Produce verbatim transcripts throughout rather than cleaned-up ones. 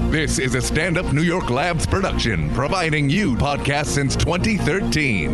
This is a Stand Up New York Labs production, providing you podcasts since twenty thirteen.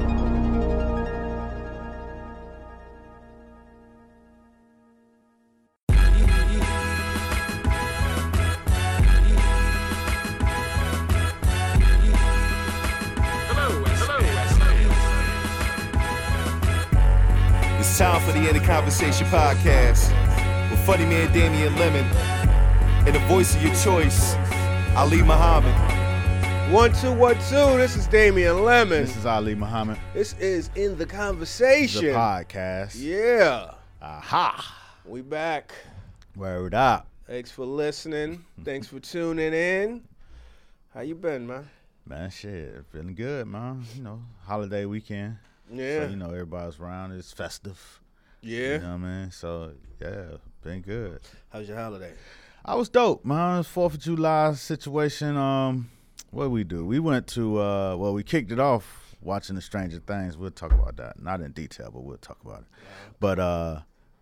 It's time for the End of Conversation podcast with funny man Damian Lemon and the voice of your choice, Ali Muhammad. One, two, one, two. This is Damian Lemon. This is Ali Muhammad. This is In the Conversation. The podcast. Yeah. Aha. We back. Word up. Thanks for listening. Thanks for tuning in. How you been, man? Man, shit, feeling good, man. You know, holiday weekend. Yeah. So, you know, everybody's around. It's festive. Yeah. You know what I mean? So, yeah, been good. How's your holiday? I was dope, man. fourth of July situation. Um, what we do? We went to, uh, well, we kicked it off watching the Stranger Things. We'll talk about that. Not in detail, but we'll talk about it. Wow. But uh,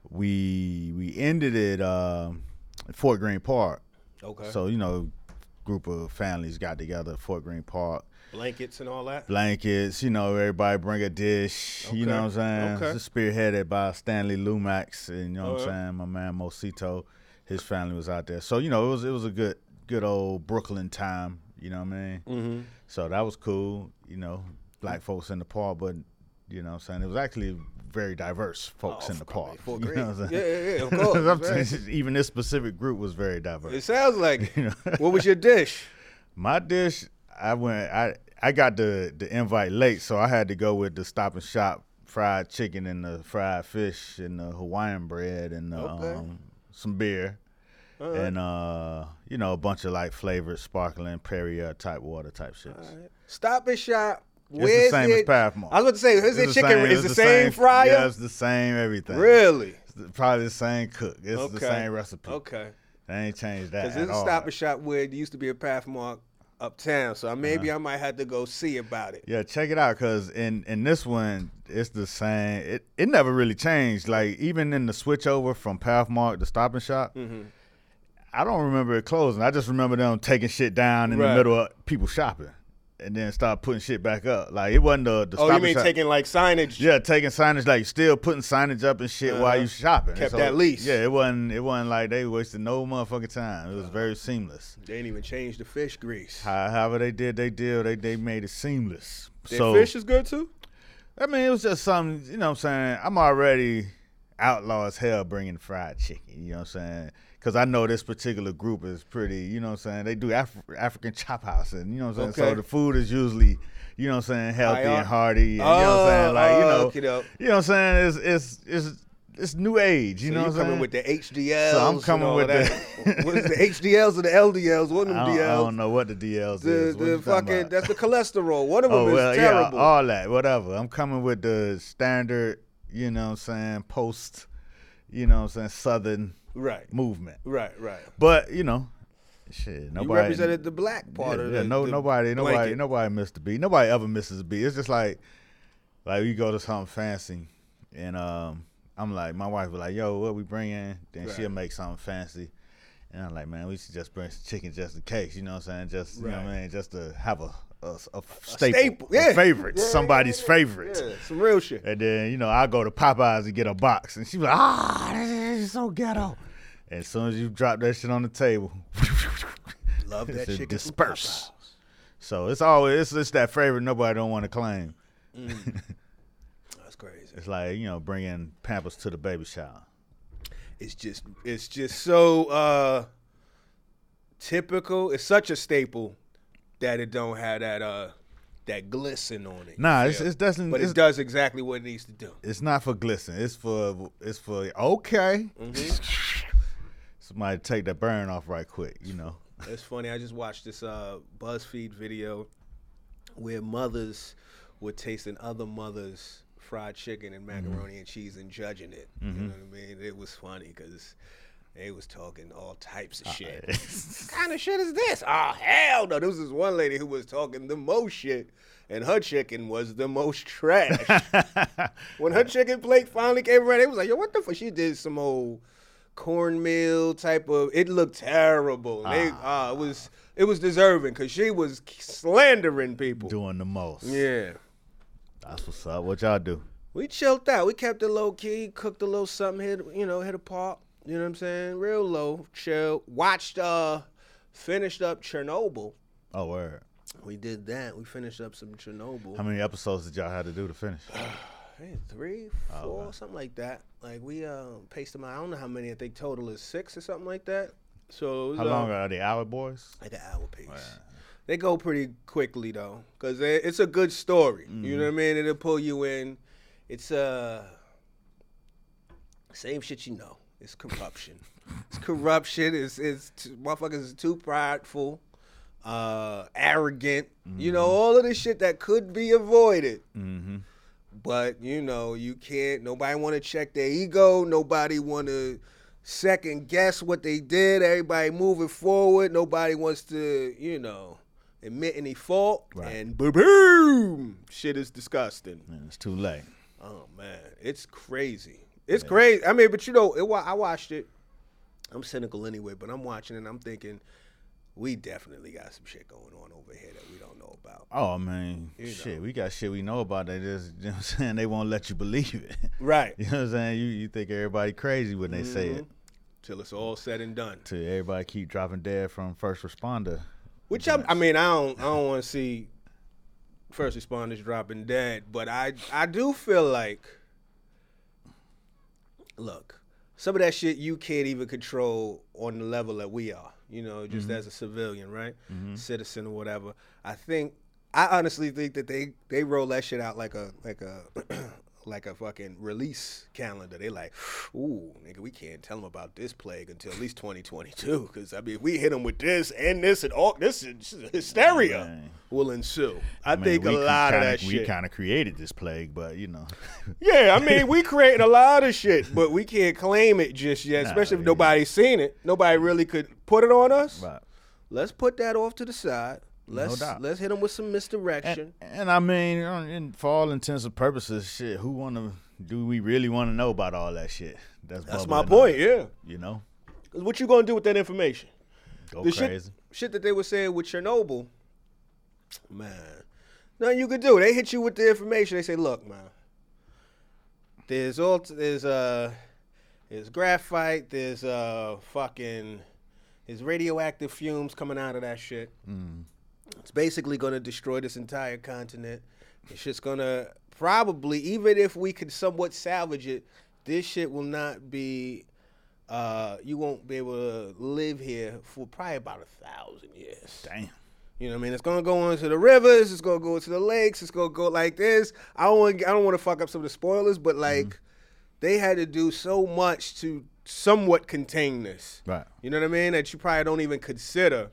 we we ended it uh, at Fort Greene Park. Okay. So, you know, group of families got together at Fort Greene Park. Blankets and all that? Blankets, you know, everybody bring a dish, okay. You know what I'm saying? Okay. It's spearheaded by Stanley Lumax, and you know All what I'm right. saying? My man Mosito, his family was out there. So, you know, it was it was a good good old Brooklyn time, you know what I mean? Mm-hmm. So that was cool, you know, black folks in the park, but, you know what I'm saying? It was actually very diverse folks oh, in the park. Fort You Greene. know what I'm Yeah, saying? yeah, yeah, of course. saying, even this specific group was very diverse. It sounds like it. You know? What was your dish? My dish, I went, I I got the, the invite late, so I had to go with the Stop and Shop fried chicken and the fried fish and the Hawaiian bread and the, Okay. um, some beer All right. and, uh, you know, a bunch of, like, flavored sparkling Perrier type water type shits. All right. Stop and Shop. It's Where's the same it? as Pathmark. I was about to say, is it It's the chicken? same- Is it's the same fryer? Yeah, it's the same everything. Really? It's the- probably the same cook. It's Okay. the same recipe. Okay. They ain't changed that Because at there's a all. Stop and Shop where it used to be a Pathmark uptown, so maybe I might have to go see about it. Yeah, check it out, because in, in this one, it's the same. It it never really changed. Like, even in the switch over from Pathmark to Stop and Shop, Mm-hmm. I don't remember it closing. I just remember them taking shit down in Right. the middle of people shopping and then start putting shit back up. Like, it wasn't the, the Oh, Stop you and mean Shop. taking like signage? Yeah, taking signage, like still putting signage up and shit Uh-huh. while you shopping. Kept So, that lease. Yeah, it wasn't it wasn't like they wasted no motherfucking time. It was very seamless. They didn't even change the fish grease. How- However they did, they did. They they made it seamless. Their so fish is good too? I mean, it was just something, you know what I'm saying? I'm already outlaw as hell bringing fried chicken, you know what I'm saying? Because I know this particular group is pretty, you know what I'm saying? They do Af- African chop house, and you know what I'm saying? Okay. So the food is usually, you know what I'm saying, healthy High and up. hearty. And, you know what I'm saying? Like, you Oh, know, okey-doke. you know what I'm saying? It's, it's, it's, it's new age, you So know you what I'm coming saying? with the H D Ls? So I'm coming and all with of the- that. What is the H D Ls or the L D Ls? One of them I don't, D I Ls. don't know what the D Ls The, is. What the you talking fucking, about? that's the cholesterol. One of them Oh, is well, terrible. yeah, all that, whatever. I'm coming with the standard, you know what I'm saying, post, you know what I'm saying, Southern right, movement. right, right. But, you know, shit, nobody. You represented the black part yeah, of yeah, the, no, the nobody, nobody, blanket. nobody missed a beat. Nobody ever misses a beat. It's just like, like you go to something fancy, and um, I'm like, my wife was like, "Yo, what we bringing?" Then Right. she'll make something fancy, and I'm like, "Man, we should just bring some chicken just in case." You know what I'm saying? Just you know what I Right. mean, just to have a a, a staple, staple, a yeah. favorite, Yeah, somebody's yeah, favorite. Yeah, some real shit. And then, you know, I go to Popeyes and get a box. And she was like, ah, this is so ghetto. And as soon as you drop that shit on the table, Love that it's a chicken. from disperse. Popeyes. So it's always, it's, it's that favorite nobody don't want to claim. That's crazy. It's like, you know, bringing Pampers to the baby shower. It's just, it's just so uh, typical. It's such a staple that it don't have that uh, that glisten on it. Nah, you it's, feel? it doesn't, But it's, it does exactly what it needs to do. it's not for glisten. It's for, it's for, okay. Mm-hmm. Somebody take that burn off right quick, you know. It's funny. I just watched this uh, BuzzFeed video where mothers were tasting other mothers' fried chicken and macaroni and cheese and judging it. You know what I mean? It was funny because they was talking all types of shit. What kind of shit is this? Oh, hell no. There was this one lady who was talking the most shit, and her chicken was the most trash. When her chicken plate finally came around, they was like, yo, what the fuck? She did some old cornmeal type of. It looked terrible. They, Ah. uh, it was it was deserving because she was slandering people. Doing the most. Yeah. That's what's up. What y'all do? We chilled out. We kept it low key, cooked a little something, hit you know, hit a park. You know what I'm saying? Real low, chill. Watched, uh, finished up Chernobyl. Oh, word. We did that. We finished up some Chernobyl. How many episodes did y'all have to do to finish? Hey, three, four, wow. something like that. Like we uh, paced them out. I don't know how many. I think total is six or something like that. So it was, How long uh, are they? Hour boys? like an hour piece. Wow. They go pretty quickly though, cause it's a good story. You know what I mean? It'll pull you in. It's uh same shit you know. It's corruption. It's corruption. It's it's too, motherfuckers is too prideful, uh, arrogant. Mm-hmm. You know, all of this shit that could be avoided. Mm-hmm. But you know, you can't. Nobody want to check their ego. Nobody want to second guess what they did. Everybody moving forward. Nobody wants to, you know, admit any fault. Right. And boom, boom, shit is disgusting. Man, it's too late. Oh man, it's crazy. It's yeah. crazy. I mean, but you know, it, I watched it. I'm cynical anyway, but I'm watching it and I'm thinking, we definitely got some shit going on over here that we don't know about. Oh, man, you shit, know. we got shit we know about that just, you know what I'm saying, they won't let you believe it. Right. You know what I'm saying? You you think everybody crazy when they mm-hmm. say it. Till it's all said and done. Till everybody keep dropping dead from first responder. Which I, I mean, I don't I don't want to see first responders dropping dead, but I I do feel like, look, some of that shit you can't even control on the level that we are, you know, just mm-hmm. as a civilian, right? Mm-hmm. Citizen or whatever. I think, I honestly think that they, they roll that shit out like a, like a, like a fucking release calendar. They like, ooh, nigga, we can't tell them about this plague until at least twenty twenty-two. Because, I mean, if we hit them with this and this and all, this is hysteria Man. will ensue. I, I mean, think a lot kinda, of that we shit. We kind of created this plague, but, you know. Yeah, I mean, we creating a lot of shit, but we can't claim it just yet, especially nah, if nobody's seen it. Nobody really could put it on us. Right. Let's put that off to the side. Let's no doubt. let's hit them with some misdirection. And, and I mean, in, for all intents and purposes, shit, who want to, do we really want to know about all that shit? That's, That's my point, up, yeah. You know? What you going to do with that information? Go the crazy. Shit, shit that they were saying with Chernobyl, man, nothing you could do. They hit you with the information. They say, look, man, there's all, there's, uh, there's graphite, there's, uh, fucking, there's radioactive fumes coming out of that shit. Mm. It's basically going to destroy this entire continent. It's just going to probably, even if we could somewhat salvage it, this shit will not be, uh, you won't be able to live here for probably about a thousand years. Damn. You know what I mean? It's going to go into the rivers. It's going to go into the lakes. It's going to go like this. I don't want, I don't want to fuck up some of the spoilers, but like mm-hmm. they had to do so much to somewhat contain this. Right. You know what I mean? That you probably don't even consider.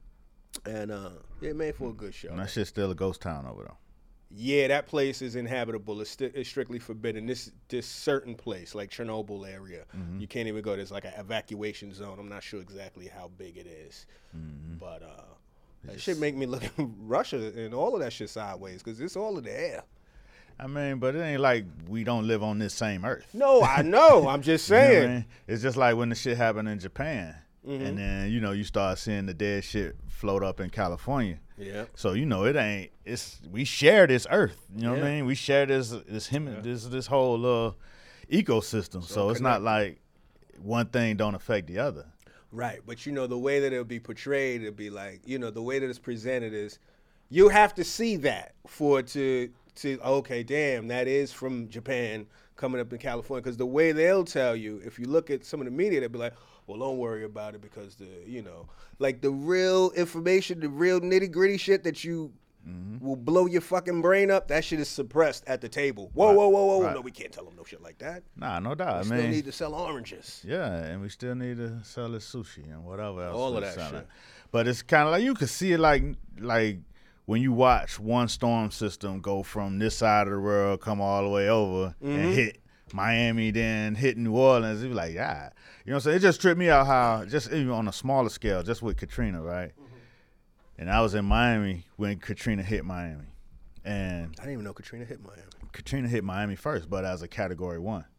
And uh, it made for a good show. And that shit's still a ghost town over there. Yeah, that place is inhabitable. It's, st- it's strictly forbidden. This this certain place, like Chernobyl area, mm-hmm. you can't even go. There's like an evacuation zone. I'm not sure exactly how big it is. Mm-hmm. But uh, that shit make me look at Russia and all of that shit sideways because it's all in the air. I mean, but it ain't like we don't live on this same earth. No, I know. I'm just saying. You know what I mean? It's just like when the shit happened in Japan. Mm-hmm. And then, you know, you start seeing the dead shit float up in California. Yeah. So, you know, it ain't, it's, we share this earth. You know yeah. what I mean? We share this, this, him, yeah. this, this whole uh, ecosystem. So, so it's not like one thing don't affect the other. Right. But, you know, the way that it'll be portrayed, it'll be like, you know, the way that it's presented is you have to see that for it to, to, okay, damn, that is from Japan coming up in California. Because the way they'll tell you, if you look at some of the media, they'll be like, well, don't worry about it because the, you know, like the real information, the real nitty gritty shit that you mm-hmm. will blow your fucking brain up, that shit is suppressed at the table. Whoa, right. whoa, whoa, whoa. Right. No, we can't tell them no shit like that. Nah, no doubt. We I still mean, need to sell oranges. Yeah, and we still need to sell the sushi and whatever else. All of that selling. shit. But it's kind of like, you could see it like, like when you watch one storm system go from this side of the world, come all the way over mm-hmm. and hit Miami, then hit New Orleans. It was like, yeah. You know what I'm saying? It just tripped me out how, just even on a smaller scale, just with Katrina, right? Mm-hmm. And I was in Miami when Katrina hit Miami. And I didn't even know Katrina hit Miami. Katrina hit Miami first, but as a category one.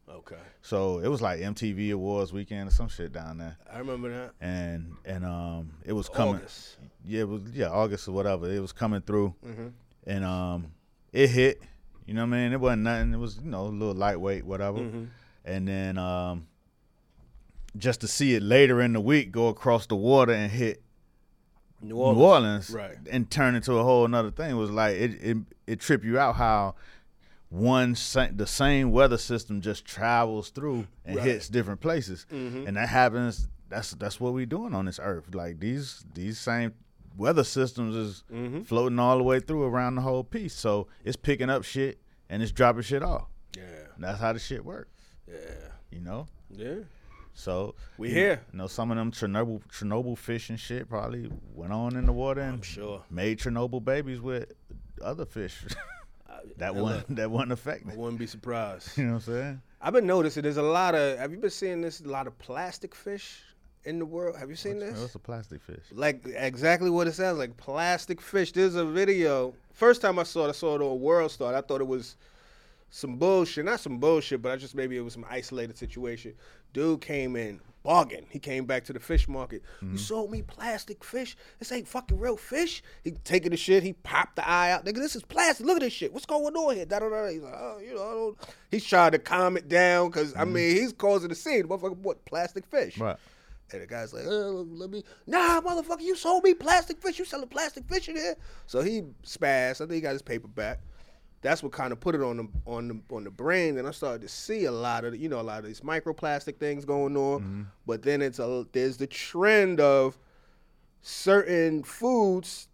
Okay. So it was like M T V Awards weekend or some shit down there. I remember that. And and um, it was coming. August. Yeah, it was yeah August or whatever. It was coming through, Mm-hmm. and um, it hit. You know what I mean? It wasn't nothing. It was you know a little lightweight, whatever. Mm-hmm. And then um, just to see it later in the week go across the water and hit New Orleans. New Orleans, Right. and turn into a whole another thing was like it it, it tripped you out how one sa- the same weather system just travels through and Right. hits different places, Mhm. and that happens. That's that's what we doing on this earth. Like these these same weather systems is Mhm. floating all the way through around the whole piece. So it's picking up shit and it's dropping shit off. Yeah. And that's how the shit work. Yeah. You know. Yeah. So We you here. You know, some of them Chernobyl Chernobyl fish and shit probably went on in the water and I'm sure. made Chernobyl babies with other fish that Hey, one look, that wasn't I affected. wouldn't be surprised. You know what I'm saying? I've been noticing there's a lot of. Have you been seeing this? A lot of plastic fish in the world. Have you seen What's, this? what's a plastic fish? Like exactly what it sounds like. Plastic fish. There's a video. First time I saw it, I saw it on World Star. I thought it was some bullshit. Not some bullshit, but I just maybe it was some isolated situation. Dude came in bargain. He came back to the fish market. Mm-hmm. You sold me plastic fish. This ain't fucking real fish. He taking the shit. He popped the eye out. Nigga, this is plastic. Look at this shit. What's going on here? Da, da, da. He's like, oh, you know, I don't. He's trying to calm it down because Mm-hmm. I mean he's causing the scene. Motherfucker, what plastic fish? Right. And the guy's like, oh, let me, nah, motherfucker, you sold me plastic fish. You selling plastic fish in here? So he spazzed. I think he got his paper back. That's what kind of put it on the on the on the brain. And I started to see a lot of, you know, a lot of these microplastic things going on. Mm-hmm. But then it's a there's the trend of certain foods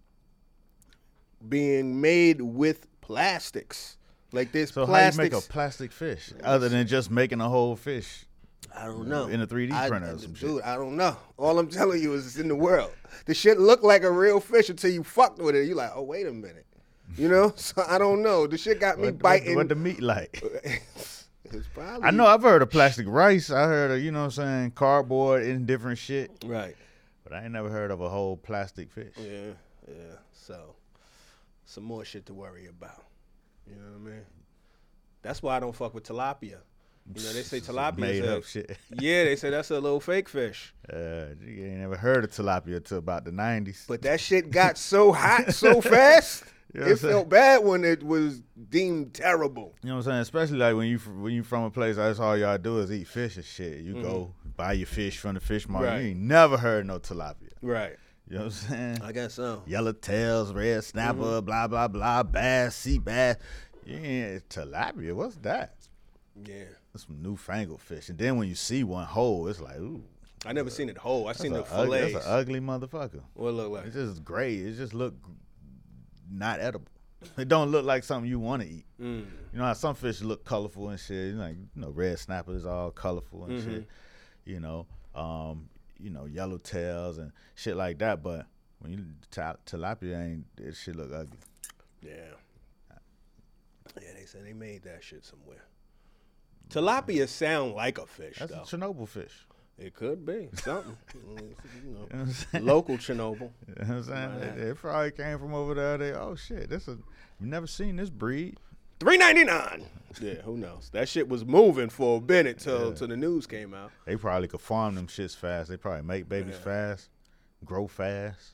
being made with plastics. Like this So how you plastics. make a plastic fish other than just making a whole fish? I don't know. In a three D I- printer or some shit. Dude, I don't know. All I'm telling you is it's in the world. The shit look like a real fish until you fucked with it. You like, oh, wait a minute. You know? So I don't know. The shit got me What, what, biting. what the meat like? It's probably. I know I've heard of plastic rice. I heard of, you know what I'm saying, cardboard and different shit. Right. But I ain't never heard of a whole plastic fish. Yeah, yeah. So some more shit to worry about. You know what I mean? That's why I don't fuck with tilapia. You know, they say tilapia Made is a, up shit. yeah, they say that's a little fake fish. Uh, you ain't never heard of tilapia until about the nineties. But that shit got so hot so fast. You know what I'm It felt bad when it was deemed terrible. You know what I'm saying? Especially like when you when you from a place that's all y'all do is eat fish and shit. You go buy your fish from the fish market. Mm-hmm. Right. You ain't never heard no tilapia. Right. You know what I'm saying? I guess so. Yellow tails, red snapper, Mm-hmm. blah blah blah, bass, sea bass. Yeah, tilapia. What's that? Yeah. That's some newfangled fish. And then when you see one whole, it's like, ooh, I never seen it whole. I that's, seen a the ugly, fillets. that's an ugly motherfucker. What it look like? It's just gray. It just look not edible. It don't look like something you want to eat. Mm. You know how some fish look colorful and shit. Like, you know, red snapper is all colorful and Mm-hmm. shit. You know, um, you know, yellow tails and shit like that. But when you til- tilapia ain't, it shit look ugly. Yeah. Yeah, they said they made that shit somewhere. Tilapia sound like a fish, That's though. a Chernobyl fish. It could be something. Mm, you You know know, what I'm saying? local Chernobyl. You know what I'm saying? Right. It, it probably came from over there. They, oh shit, this is, you never seen this breed. Three ninety nine. Yeah, who knows? That shit was moving for a minute till Yeah. till the news came out. They probably could farm them shits fast. They probably make babies Yeah. fast, grow fast.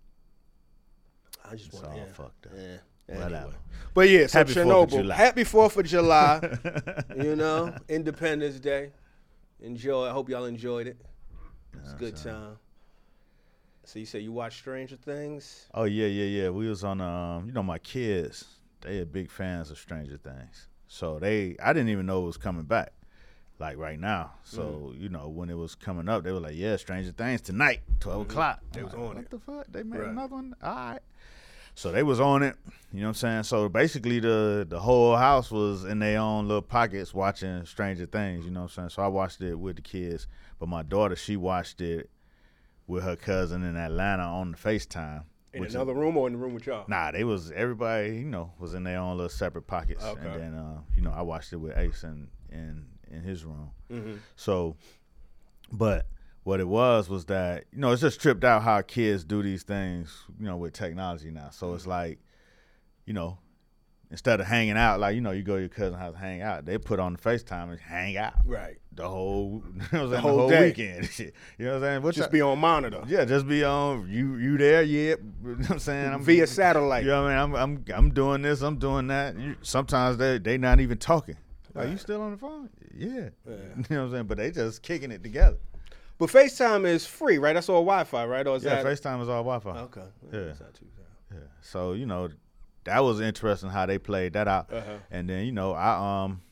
I just It's want all yeah. fucked up. Yeah. Whatever. Anyway. But yeah, so Happy Fourth of Chernobyl. July. Happy Fourth of July. You know, Independence Day. Enjoy. I hope y'all enjoyed it. It's a good time. So you say you watch Stranger Things? Oh yeah, yeah, yeah. We was on um, you know, my kids, they are big fans of Stranger Things. So they I didn't even know it was coming back. Like right now. So, Mm-hmm. you know, when it was coming up, they were like, yeah, Stranger Things tonight, twelve o'clock. Mm-hmm. They I'm was like, on what it. the fuck? They made Right. another one? All right. So they was on it, you know what I'm saying? So basically the the whole house was in their own little pockets watching Stranger Things, you know what I'm saying? So I watched it with the kids, but my daughter, she watched it with her cousin in Atlanta on the FaceTime. In which is- another room or in the room with y'all? Nah, they was everybody, you know, was in their own little separate pockets. Okay. And then uh, you know, I watched it with Ace in in, in his room. Mm-hmm. So but what it was was that, you know, it's just tripped out how kids do these things, you know, with technology now. So it's like, you know, instead of hanging out, like, you know, you go to your cousin's house, hang out, they put on the FaceTime and hang out. Right. The whole, you know what I'm saying, The the whole whole day. weekend. Shit. You know what I'm saying? What Just y'all- be on monitor. Yeah, just be on, you you there, yeah. You know what I'm saying? I'm, Via satellite. You know what I mean? I'm I'm I'm doing this, I'm doing that. You, sometimes they they not even talking. Are you still on the phone? Yeah. Yeah. You know what I'm saying? But they just kicking it together. But FaceTime is free, right? That's all Wi-Fi, right? Or is Yeah, that FaceTime is all Wi-Fi. Okay. Yeah. That's not too bad. Yeah. So, you know, that was interesting how they played that out. Uh-huh. And then, you know, I um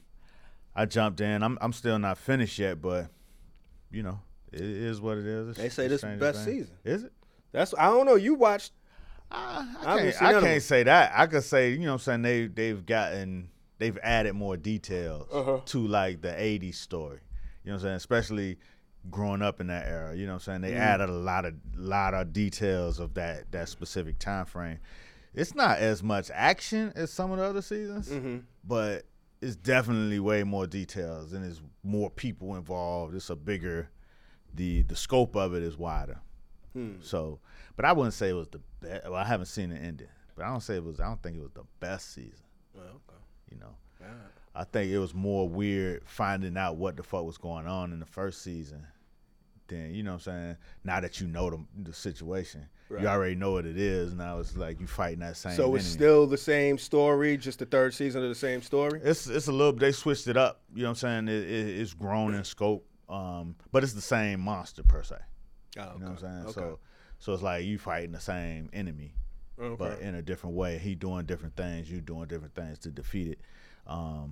I jumped in. I'm I'm still not finished yet, but you know, it is what it is. It's, They say it's this Stranger best Things. season. Is it? That's I don't know. You watched I, I I haven't can't, seen I none of can't them. say that. I could say, you know what I'm saying, they they've gotten they've added more details Uh-huh. to like the eighties story. You know what I'm saying? Especially growing up in that era. You know what I'm saying? They Mm. added a lot of lot of details of that that specific time frame. It's not as much action as some of the other seasons, Mm-hmm. but it's definitely way more details and there's more people involved. It's a bigger the the scope of it is wider. Hmm. So, but I wouldn't say it was the best. Well, I haven't seen it ended, but I don't say it was. I don't think it was the best season. Oh, okay. You know, All right. I think it was more weird finding out what the fuck was going on in the first season. Then you know what I'm saying. Now that you know the, the situation, Right. you already know what it is. Now it's like you fighting that same. So it's enemy. still the same story, just the third season of the same story. It's it's a little. They switched it up. You know what I'm saying. It, it, it's grown in scope, um, but it's the same monster per se. Oh, okay. You know what I'm saying. Okay. So so it's like you fighting the same enemy. Okay. But in a different way. He doing different things, you doing different things to defeat it. Um,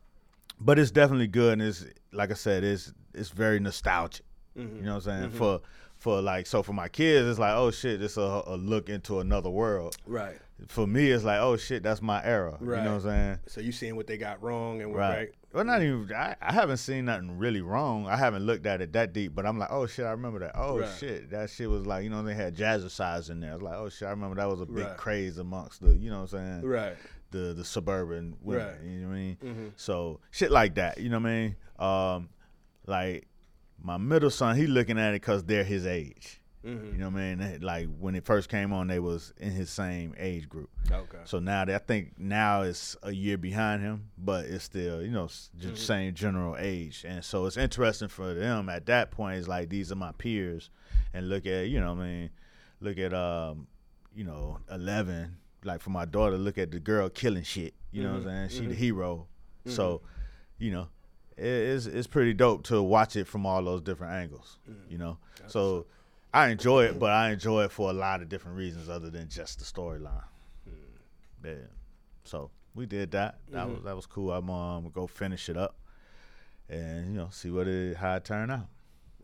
but it's definitely good, and it's like I said, it's it's very nostalgic. Mhm. You know what I'm saying? Mhm. For for like so for my kids, it's like, oh shit, it's a, a look into another world. Right. For me, it's like, oh shit, that's my era. Right. You know what I'm saying? So you seeing what they got wrong and what Right. right. Well, not even. I, I haven't seen nothing really wrong. I haven't looked at it that deep, but I'm like, oh shit, I remember that. Oh Right. shit, that shit was like, you know, they had jazzercise in there. I was like, oh shit, I remember that was a big Right. craze amongst the, you know what I'm saying? Right. The the suburban women. Right. You know what I mean? Mhm. So shit like that. You know what I mean? Um, like my middle son, he looking at it because they're his age. Mhm. You know what I mean? They- Like when it first came on, they was in his same age group. Okay. So now they, I think now it's a year behind him, but it's still, you know, s- just same general age. And so it's interesting for them at that point. It's like, these are my peers. And look at, you know what I mean, look at, um, you know, eleven. Like for my daughter, look at the girl killing shit. You know what I'm saying? She the hero. So, you know, it, it's, it's pretty dope to watch it from all those different angles, you know? So I enjoy it, but I enjoy it for a lot of different reasons other than just the storyline. Yeah. So we did that. That was that was cool. I'm um gonna go finish it up, and you know see what it how it turned out.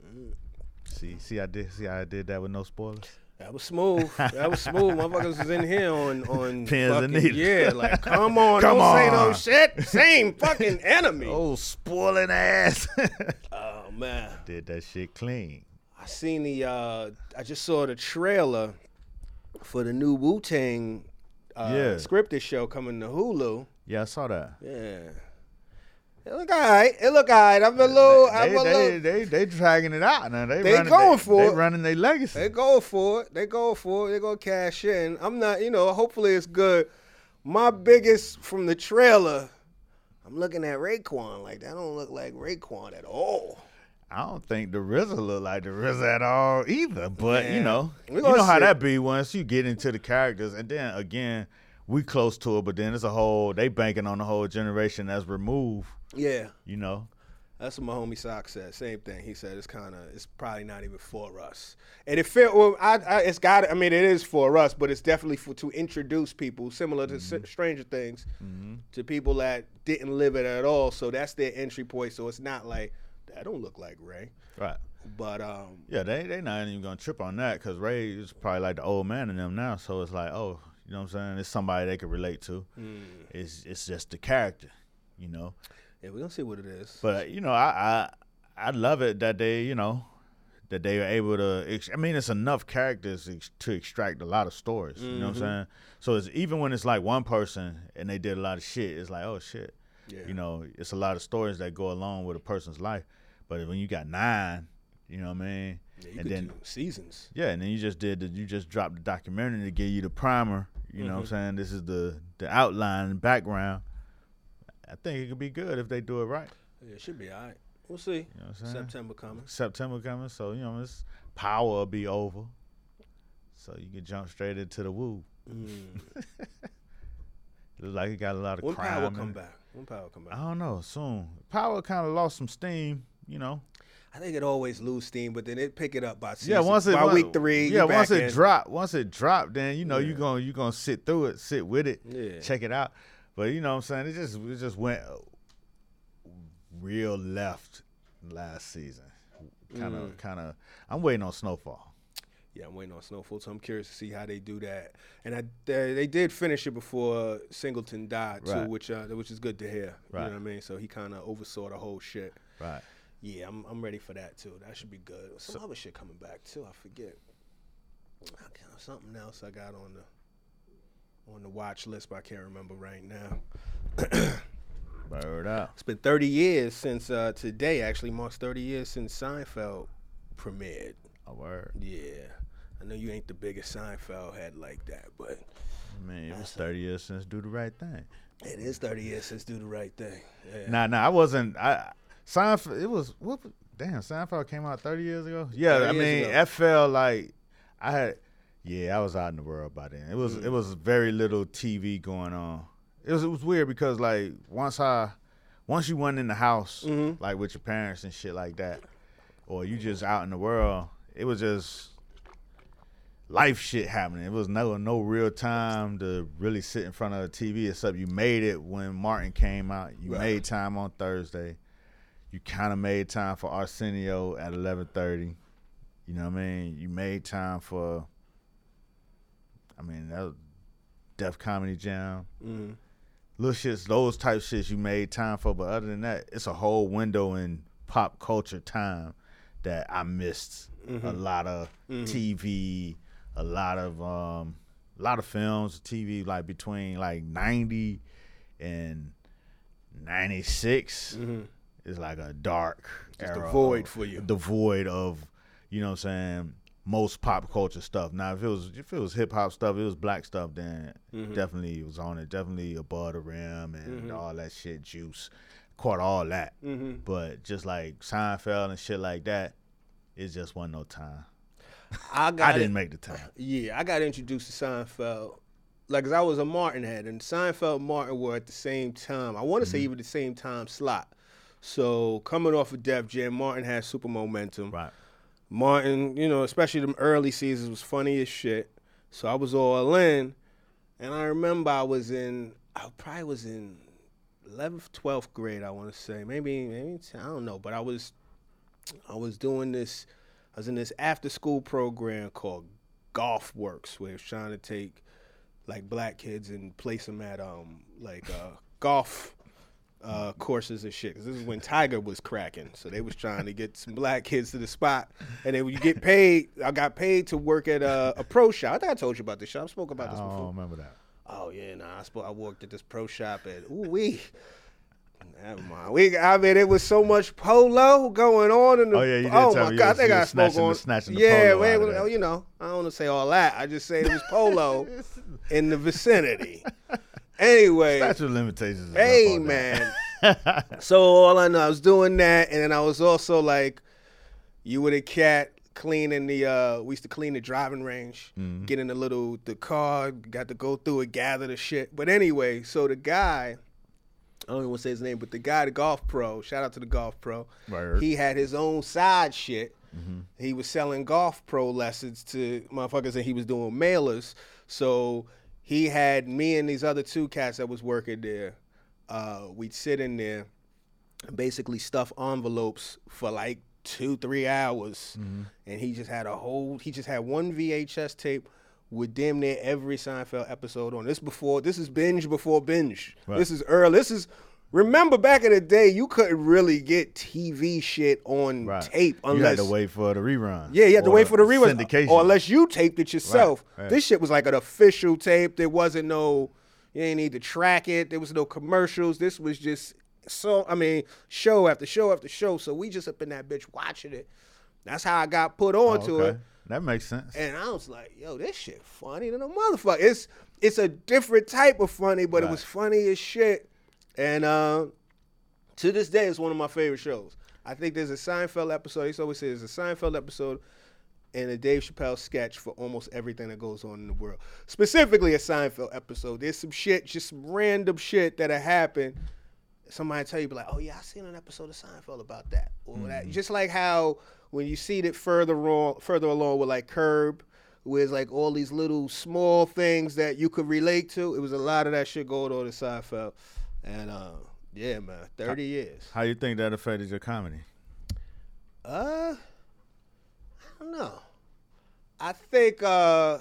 See see I did see how I did that with no spoilers. That was smooth. That was smooth. Motherfuckers was in here on on Pins and fucking, needles. yeah, like come on, Come don't say on. no shit. Same fucking enemy. Oh, spoiling ass. Oh man, Did that shit clean. I seen the. uh I just saw the trailer for the new Wu Tang uh, Yeah. scripted show coming to Hulu. Yeah, I saw that. Yeah, it look alright. It look alright. I'm a little. They I'm a they, little. they they dragging it out now. They, They running, going they, for they it. running their legacy. They go for it. They go for it. They gonna cash in. I'm not, you know, hopefully it's good. My biggest from the trailer, I'm looking at Raekwon like that don't look like Raekwon at all. I don't think the R Z A look like the R Z A at all either. But you Man. know, We you gonna know how see. that be once you get into the characters, and then again, we close to it. But then it's a whole they banking on the whole generation that's removed. Yeah, You know, that's what my homie Sock said. Same thing. He said it's kind of, it's probably not even for us. And it felt, well, I, I, it's got, I mean, it is for us, but it's definitely for to introduce people similar to Mm-hmm. S- Stranger Things to people that didn't live it at all. So that's their entry point. So it's not like that don't look like Ray, right? but um, Yeah, they they not even gonna trip on that because Ray is probably like the old man in them now. So it's like, oh, you know what I'm saying? It's somebody they could relate to. It's it's just the character, you know. yeah, we're gonna see what it is. But you know, I I I love it that they you know that they are able to. Ex- I mean, it's enough characters ex- to extract a lot of stories. You know what I'm saying? So it's even when it's like one person and they did a lot of shit, it's like, oh shit. Yeah. You know, it's a lot of stories that go along with a person's life. But when you got nine, you know what I mean? Yeah, you and could then do seasons. yeah, and then you just did the, you just dropped the documentary to give you the primer. You know Mhm. what I'm saying? This is the the outline and background. I think it could be good if they do it right. Yeah, it should be all right. We'll see. You know what I'm saying? September coming. September coming, so you know this power will be over. So you can jump straight into the woo. Mm. Looks like it got a lot of When crime. Power in come it. back? When Power come I back? don't know. Soon. Power kind of lost some steam. You know. I think it always lose steam, but then it pick it up by season. Yeah, once it by once- week three. Yeah, you once back it in. drop, once it drop, then you know Yeah. you gonna you gonna sit through it, sit with it, Yeah. check it out. But you know what I'm saying? It just it just went real left last season. Kind of Mm. kind of. I'm waiting on Snowfall. Yeah, I'm waiting on Snowfall, so I'm curious to see how they do that. And I, they, they did finish it before Singleton died too, Right. which uh, which is good to hear. Right. You know what I mean? So he kind of oversaw the whole shit. Right. Yeah, I'm I'm ready for that too. That should be good. Some other shit coming back too. I forget. I got something else I got on the on the watch list, but I can't remember right now. Word up. It's been thirty years since uh, today. Actually, marks thirty years since Seinfeld premiered. A word. Yeah, I know you ain't the biggest Seinfeld head like that, but Man, it was thirty years since Do the Right Thing. it is thirty years since Do the Right Thing. Yeah. Nah, nah, I wasn't. I Seinfeld. It was what? Damn, Seinfeld came out thirty years ago. Yeah, thirty I years mean, ago. I felt like I had. Yeah, I was out in the world by then. It was Mm. it was very little T V going on. It was it was weird because like once I once you went in the house Mhm. like with your parents and shit like that, or you just out in the world, it was just life shit happening. It was no no real time to really sit in front of the T V except you made it when Martin came out. You Right. made time on Thursday. You kind of made time for Arsenio at eleven thirty. You know what I mean? You made time for, I mean, that was Def Comedy Jam. Mhm. Little shits, those type shits you made time for. But other than that, it's a whole window in pop culture time that I missed. A lot of T V, a lot of um, a lot of films, T V, like between like ninety and ninety-six. Mhm. It's like a dark Just a era void of- for you. The void of, you know what I'm saying, most pop culture stuff. Now, if it was if it was hip hop stuff, it was black stuff, then Mhm. definitely it was on it. Definitely Above the Rim and Mhm. all that shit, Juice. Caught all that. Mhm. But just like Seinfeld and shit like that, it just wasn't no time. I got I didn't it. make the time. Yeah, I got introduced to Seinfeld. Like, 'cause I was a Martin head, and Seinfeld and Martin were at the same time. I want to Mm-hmm. say even the same time slot. So, coming off of Def Jam, Martin had super momentum. Right. Martin, you know, especially them early seasons, was funny as shit. So, I was all in. And I remember I was in, I probably was in eleventh, twelfth grade, I want to say. Maybe, maybe, I don't know. But I was, I was doing this, I was in this after school program called Golf Works, where it's trying to take like black kids and place them at um like uh golf uh courses and shit. 'Cause this is when Tiger was cracking, so they was trying to get some black kids to the spot. And then when you get paid, I got paid to work at a, a pro shop. I think I told you about this shop. I spoke about I this don't before. remember that. Oh yeah, nah. I spoke. I worked at this pro shop at ooh wee. Never mind. We, I mean, it was so much polo going on in the. Oh, yeah, you did oh tell my me you god, I was- think you I was spoke snatching the- on. snatching the yeah, polo well, out it of was- that. you know, I don't want to say all that. I just say it was polo in the vicinity. Anyway, Statute of limitations. is up hey on that. man. So all I know, I was doing that, and then I was also like, you were the cat cleaning the. uh We used to clean the driving range, Mm-hmm. get in the little the car, got to go through it, gather the shit. But anyway, so the guy, I don't even want to say his name, but the guy, the golf pro. Shout out to the golf pro. Word. He had his own side shit. He was selling golf pro lessons to motherfuckers, and he was doing mailers. So he had me and these other two cats that was working there. Uh, we'd sit in there and basically stuff envelopes for like two, three hours. And he just had a whole, he just had one V H S tape with damn near every Seinfeld episode on. This before, this is binge before binge. Right. This is early. This is, remember back in the day, you couldn't really get T V shit on Right. tape unless. You had to wait for the rerun. Yeah, you had to or wait for the rerun. syndication. Or unless you taped it yourself. Right, right. This shit was like an official tape. There wasn't no, you didn't need to track it. There was no commercials. This was just, so, I mean, show after show after show. So we just up in that bitch watching it. That's how I got put Oh, onto okay. it. That makes sense. And I was like, yo, this shit funny than a motherfucker. It's it's a different type of funny, but right. it was funny as shit. And uh, to this day, it's one of my favorite shows. I think there's a Seinfeld episode. I used to always say there's a Seinfeld episode and a Dave Chappelle sketch for almost everything that goes on in the world. Specifically a Seinfeld episode. There's some shit, just some random shit that happened. Somebody tell you, be like, oh yeah, I seen an episode of Seinfeld about that. Or mm-hmm. that. Just like how when you see it further on, further along with like Curb, where it's like all these little small things that you could relate to. It was a lot of that shit going on in Seinfeld. And uh, yeah, man, thirty years. How you think that affected your comedy? Uh, I don't know. I think uh,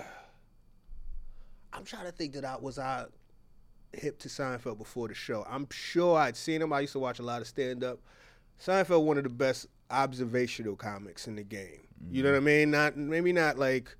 I'm trying to think that I was I hip to Seinfeld before the show. I'm sure I'd seen him. I used to watch a lot of stand up. Seinfeld, one of the best observational comics in the game. Mm-hmm. You know what I mean? Not maybe not like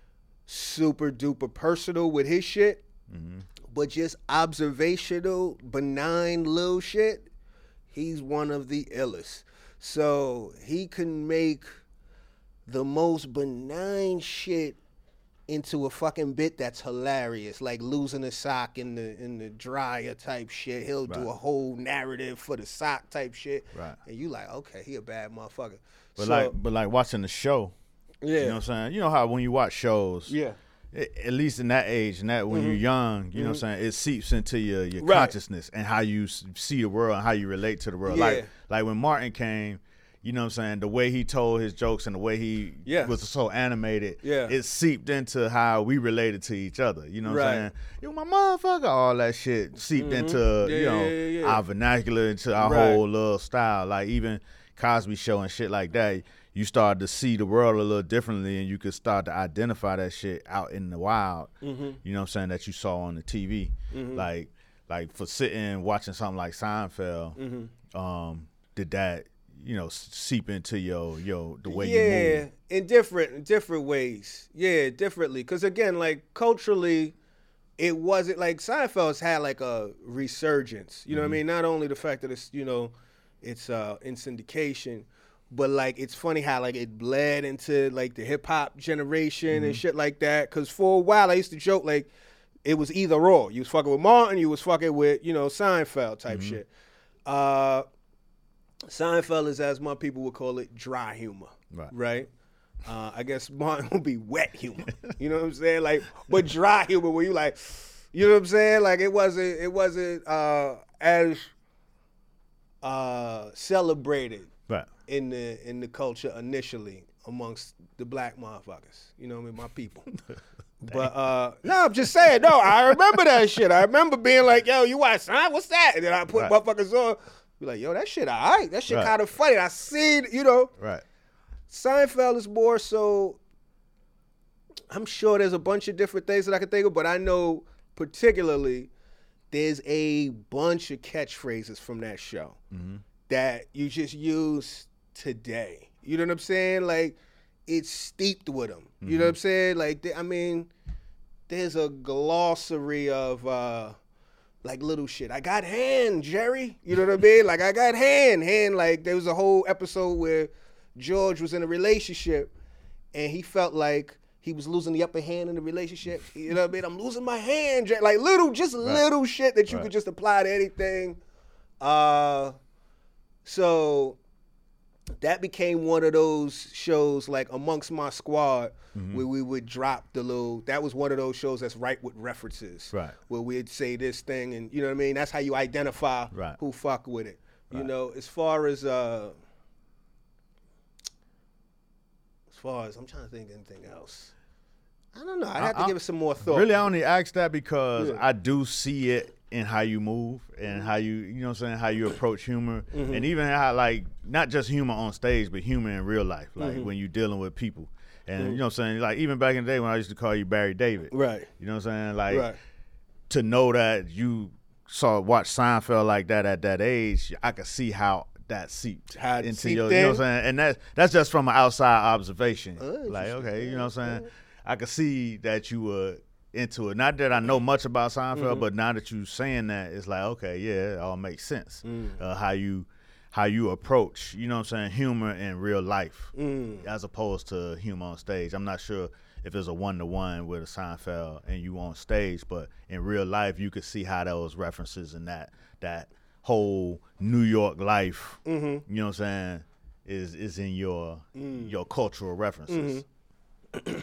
super duper personal with his shit, mm-hmm. but just observational, benign little shit. He's one of the illest. So he can make the most benign shit into a fucking bit that's hilarious, like losing a sock in the in the dryer type shit. He'll right. do a whole narrative for the sock type shit, right? And you like, okay, he a bad motherfucker. But so, like, but like watching the show, yeah, you know what I'm saying. You know how when you watch shows, yeah, it, at least in that age and that when mm-hmm. you're young, you mm-hmm. know what I'm saying, it seeps into your your right. consciousness and how you see the world and how you relate to the world. Yeah. Like like when Martin came. You know what I'm saying? The way he told his jokes and the way he yes. was so animated, yeah. it seeped into how we related to each other. You know what right. I'm saying? You my motherfucker, all that shit seeped mm-hmm. into, yeah, you know, yeah, yeah, yeah. our vernacular, into our right. whole little style. Like even Cosby Show and shit like that, you started to see the world a little differently and you could start to identify that shit out in the wild, mm-hmm. you know what I'm saying, that you saw on the T V. Mm-hmm. Like, like for sitting, watching something like Seinfeld, mm-hmm. um, did that, you know, seep into your your the way yeah, you move. Yeah, in different in different ways. Yeah, differently. Because again, like culturally, it wasn't like Seinfeld's had like a resurgence. You know mm-hmm. what I mean? Not only the fact that it's, you know, it's uh, in syndication, but like it's funny how like it bled into like the hip hop generation mm-hmm. and shit like that. Because for a while I used to joke like it was either or. You was fucking with Martin, you was fucking with, you know, Seinfeld type mm-hmm. shit. Uh, Seinfeld is, as my people would call it, dry humor, right? right? Uh, I guess Martin would be wet humor, you know what I'm saying? Like, but dry humor where you like, you know what I'm saying? Like it wasn't, it wasn't uh, as uh, celebrated right. in the in the culture initially amongst the black motherfuckers. You know what I mean? My people. But uh, no, I'm just saying. No, I remember that shit. I remember being like, "Yo, you watch Seinfeld? What's that?" And then I put right. motherfuckers on. Be like, yo, that shit all right. That shit right. kind of funny. I seen, you know. Right. Seinfeld is more so, I'm sure there's a bunch of different things that I can think of, but I know particularly there's a bunch of catchphrases from that show mm-hmm. that you just use today. You know what I'm saying? Like, it's steeped with them. Mm-hmm. You know what I'm saying? Like, I mean, there's a glossary of... uh like little shit. I got hand, Jerry. You know what I mean? Like I got hand, hand. Like there was a whole episode where George was in a relationship and he felt like he was losing the upper hand in the relationship. You know what I mean? I'm losing my hand, Jerry. Like little, just right. little shit that you right. could just apply to anything. Uh, so that became one of those shows like amongst my squad mm-hmm. where we would drop the little, that was one of those shows that's right with references. Right. Where we'd say this thing and you know what I mean? That's how you identify right. who fuck with it. Right. You know, as far as, uh, as far as, I'm trying to think of anything else. I don't know. I'd have I, to give it some more thought. Really, I only ask that because yeah. I do see it in how you move and how you, you know what I'm saying, how you approach humor. Mm-hmm. And even how, like, not just humor on stage, but humor in real life, like mm-hmm. when you're dealing with people. And, mm-hmm. you know what I'm saying, like, even back in the day when I used to call you Barry David. Right. You know what I'm saying? Like, right. to know that you saw, watch Seinfeld like that at that age, I could see how that seeped how into seeped your, in? you know what I'm saying? And that, that's just from an outside observation. Oh, like, okay, you know what I'm saying? I could see that you were into it. Not that I know much about Seinfeld, mm-hmm. but now that you saying that, it's like, okay, yeah, it all makes sense. Mm. Uh, how you how you approach, you know what I'm saying, humor in real life Mm. as opposed to humor on stage. I'm not sure if it's a one-to-one with a Seinfeld and you on stage, but in real life you could see how those references and that that whole New York life, Mm-hmm. you know what I'm saying, is is in your Mm. your cultural references. Mm-hmm.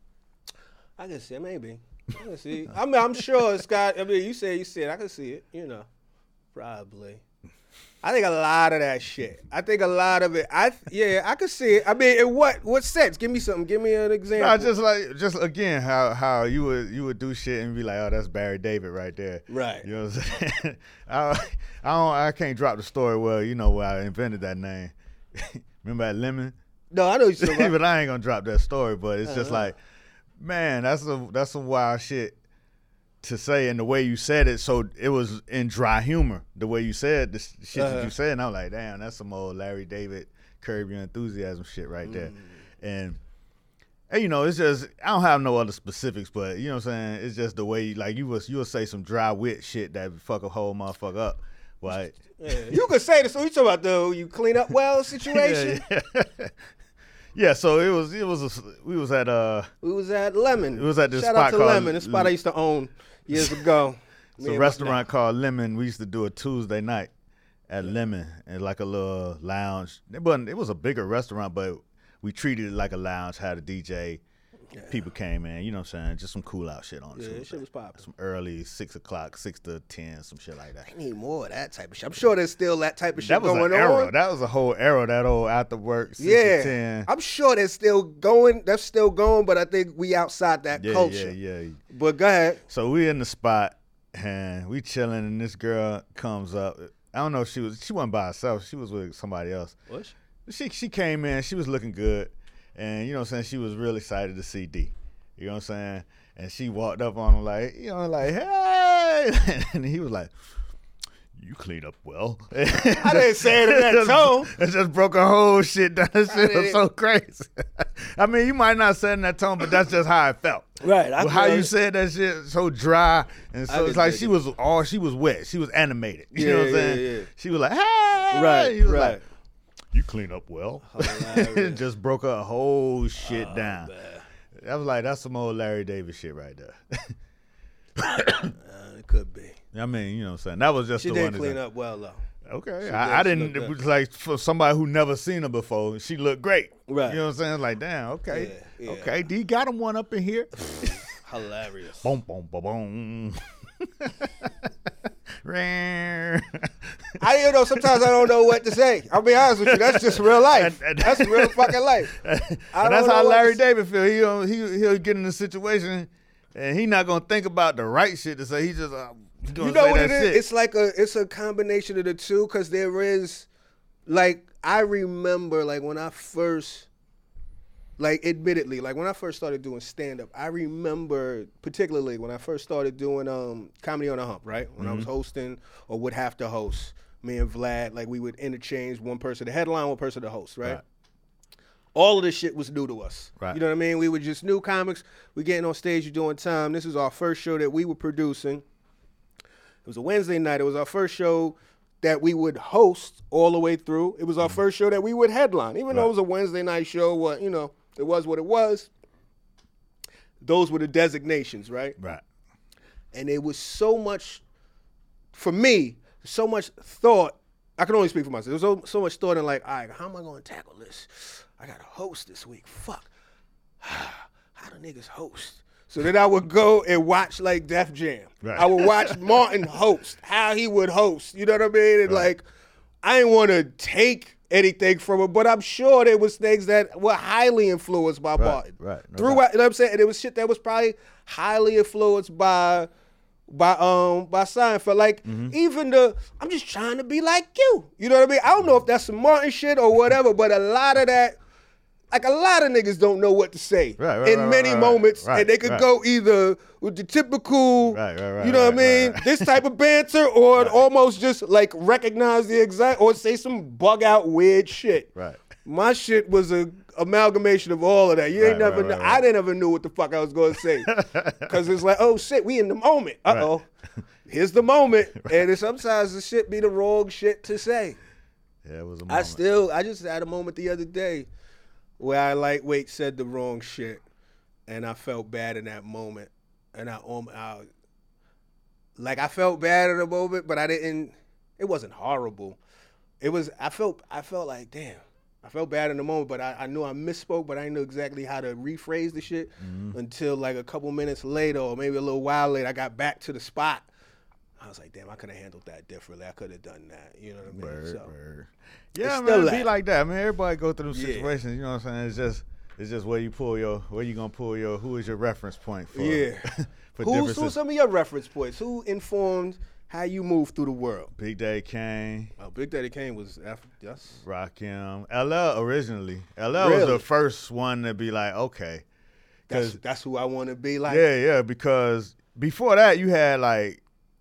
I can see it, maybe. I can see. I mean, I'm sure Scott. I mean, you said you said I can see it. You know, probably. I think a lot of that shit. I think a lot of it. I yeah, I can see it. I mean, in what what sense? Give me something. Give me an example. Nah, just like just again how how you would you would do shit and be like, oh, that's Barry David right there. Right. You know what I'm saying? I I don't I can't drop the story where you know where I invented that name. Remember that Lemon? No, I know what you're talking about. But I ain't gonna drop that story. But it's just Uh-huh. like, man, that's a that's some wild shit to say, and the way you said it, so it was in dry humor. The way you said the sh- shit Uh-huh. that you said, and I'm like, damn, that's some old Larry David, Curb Your Enthusiasm shit right there. Mm. And, and you know, it's just I don't have no other specifics, but you know what I'm saying. It's just the way, like you was you'll say some dry wit shit that fuck a whole motherfucker up, right? Yeah, you could say this. So you talking about the you clean up well situation? yeah, yeah. Yeah, so it was it was a, we was at uh We was at Lemon. It was at this Shout spot out to called Lemon, the spot I used to own years ago. it's Me a and restaurant called Lemon. We used to do a Tuesday night at Lemon and like a little lounge. It wasn't it was a bigger restaurant, but we treated it like a lounge, had a D J. Yeah. People came in, you know what I'm saying? Just some cool out shit on Yeah, Tuesday. that shit was popping. Some early six o'clock, six to ten, some shit like that. I need more of that type of shit. I'm sure there's still that type of shit That was going an era. on. That was a whole era, that old after work, six yeah, to ten. I'm sure that's still going. That's still going, but I think we outside that Yeah, culture. yeah, yeah. But go ahead. So we in the spot and we chilling, and this girl comes up. I don't know if she was she wasn't by herself. She was with somebody else. What? She she came in. She was looking good, and you know what I'm saying. She was real excited to see D. You know what I'm saying? And she walked up on him like, you know, like, hey, and he was like, you clean up well. I didn't say it in that tone. It just broke her whole shit down. That shit was didn't- so crazy. I mean, you might not say it in that tone, but that's just how it felt. Right. I Well, how feel you it. said that shit so dry, and I so can it's like dig she it. was all she was wet. She was animated. You know what I'm Yeah, saying? yeah, yeah. She was like, hey, Right, He was right. like, you clean up well. Hilarious. It just broke her whole shit Oh, down. man. I was like, that's some old Larry David shit right there. Uh, it could be. I mean, you know what I'm saying? That was just She the did one. clean that, up well though. Okay. She I, I did. She didn't, looked it good. was like for somebody who never seen her before, she looked great. Right. You know what I'm saying? Like, damn, okay. Yeah, yeah. Okay, D got him one up in here. Hilarious. Boom, boom, boom, boom. I you know sometimes I don't know what to say. I'll be honest with you. That's just real life. And- and- That's real fucking life. I And don't that's know how what Larry to say. David feel. He'll he he'll get in a situation and he not gonna think about the right shit to say. He just uh, he gonna You know say what that it is? shit. It's like a it's a combination of the two because there is like I remember like when I first like admittedly like when I first started doing stand up, I remember particularly when I first started doing um Comedy on the Hump, right? When I was Mm-hmm. hosting or would have to host, me and Vlad, like we would interchange one person to headline, one person to host, right? Right. All of this shit was new to us. Right. You know what I mean? We were just new comics. We getting on stage, you doing time. This was our first show that we were producing. It was a Wednesday night. It was our first show that we would host all the way through. It was our first show that we would headline. Even though it Right. was a Wednesday night show, what you know, it was what it was. Those were the designations, right? right. And it was so much, for me, so much thought. I can only speak for myself. There was so, so much thought in like, all right, how am I going to tackle this? I got to host this week. Fuck. How do niggas host? So then I would go and watch like Def Jam. Right. I would watch Martin host, how he would host. You know what I mean? And Right. like, I didn't want to take anything from him, but I'm sure there was things that were highly influenced by Martin. right. No Throughout, doubt. you know what I'm saying? And it was shit that was probably highly influenced by by um by Seinfeld. Like Mm-hmm. even the I'm just trying to be like you. You know what I mean? I don't know if that's some Martin shit or whatever, but a lot of that, like a lot of niggas don't know what to say Right, right, in right, many right, right. moments, Right, and they could right. go either with the typical, Right, right, right, you know what I right, mean, right. this type of banter, or almost just like recognize the exact, or say some bug out weird shit. Right. My shit was a amalgamation of all of that. You ain't Right, never, right, kn- right, right. I didn't ever knew what the fuck I was going to say, because it's like, oh shit, we in the moment. Uh oh, here's the moment, and it, sometimes the shit be the wrong shit to say. Yeah, it was a moment. I still, I just had a moment the other day where I lightweight said the wrong shit, and I felt bad in that moment, and I, um, I like I felt bad in the moment, but I didn't. It wasn't horrible. It was. I felt. I felt like damn. I felt bad in the moment, but I, I knew I misspoke, but I didn't know exactly how to rephrase the shit mm-hmm. until like a couple minutes later, or maybe a little while later. I got back to the spot. I was like, damn, I could have handled that differently. I could have done that. You know what I mean? Word, so, word. Yeah, man, it be like that. I mean, everybody go through them situations. Yeah. You know what I'm saying? It's just, it's just where you pull your, where you gonna pull your, who is your reference point for? Yeah. for Who's who's some of your reference points? Who informed how you move through the world? Big Daddy Kane. Oh, Big Daddy Kane was after yes. Rakim. L L originally. L L really? was the first one to be like, okay, that's that's who I want to be like. Yeah, yeah. Because before that, you had like.